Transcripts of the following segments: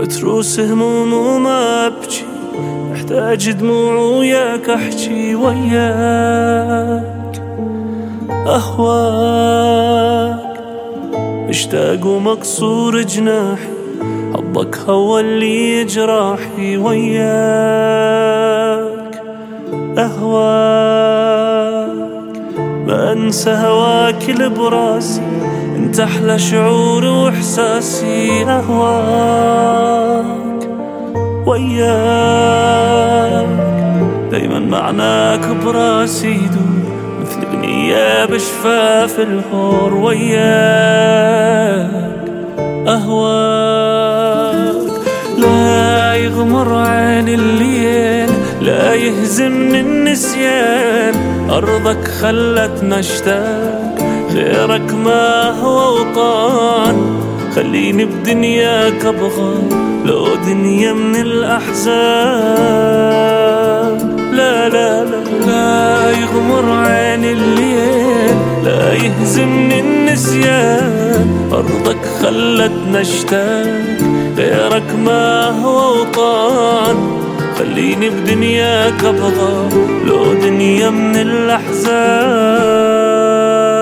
متروس هموم وما أبكي، محتاج دموع وياك أحكي وياك أهواك، مشتاق ومكسور جناحي، حبك هو اللي جراحي وياك أهواك، ما أنسى هواك اللي براسي، انت أحلى شعور وإحساسي أهواك وياك، دايما معناك براسي يدور مثل أغنية بشفاف الهور وياك أهواك، لا يغمر عين الليل، لا يهزمني النسيان، أرضك خلتنا اشتاق، غيرك ما هو وطان، خليني بدنياك أبغى لو دنيا من الأحزان، لا لا لا لا يغمر عين الليل، لا يهزمني النسيان، أرضك خلتنا اشتاق، غيرك ما هو وطان، خليني بدنياك أبغى لو دنيا من الأحزان.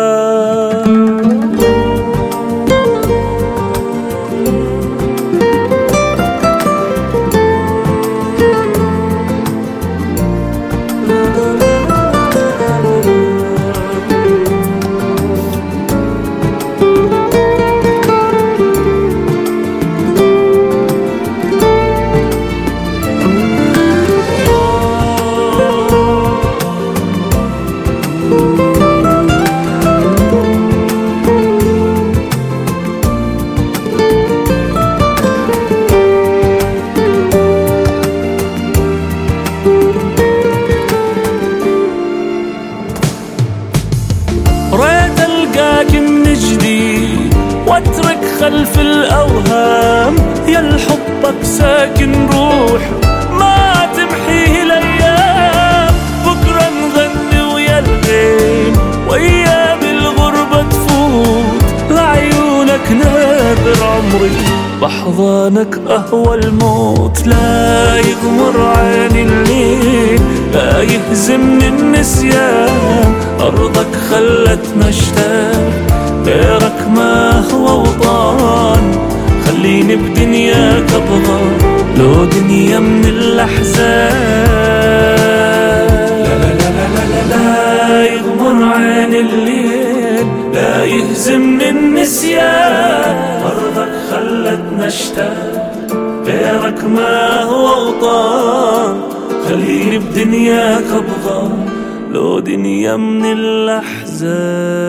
ريت ألقاك من جديد واترك خلف الأوهام، يا لحبك ساكن روح ما تمحيه الأيام، بكرة نغني ويا الغيم وأيام الغربة تفوت، لعيونك ناذر عمري بحضانك أهوى الموت، لا يغمر عيني الليل، لا يهزمني النسيان، أرضك خلتنا اشتاق، غيرك ما هو وطان، خليني بدنياك أبغى لو دنيا من الأحزان، لا لا لا لا لا لا يغمر عين الليل، لا يهزمني النسيان، أرضك خلتنا اشتاق، غيرك ما هو وطان، خليني بدنياك أبغى لو دنيا من الأحزان.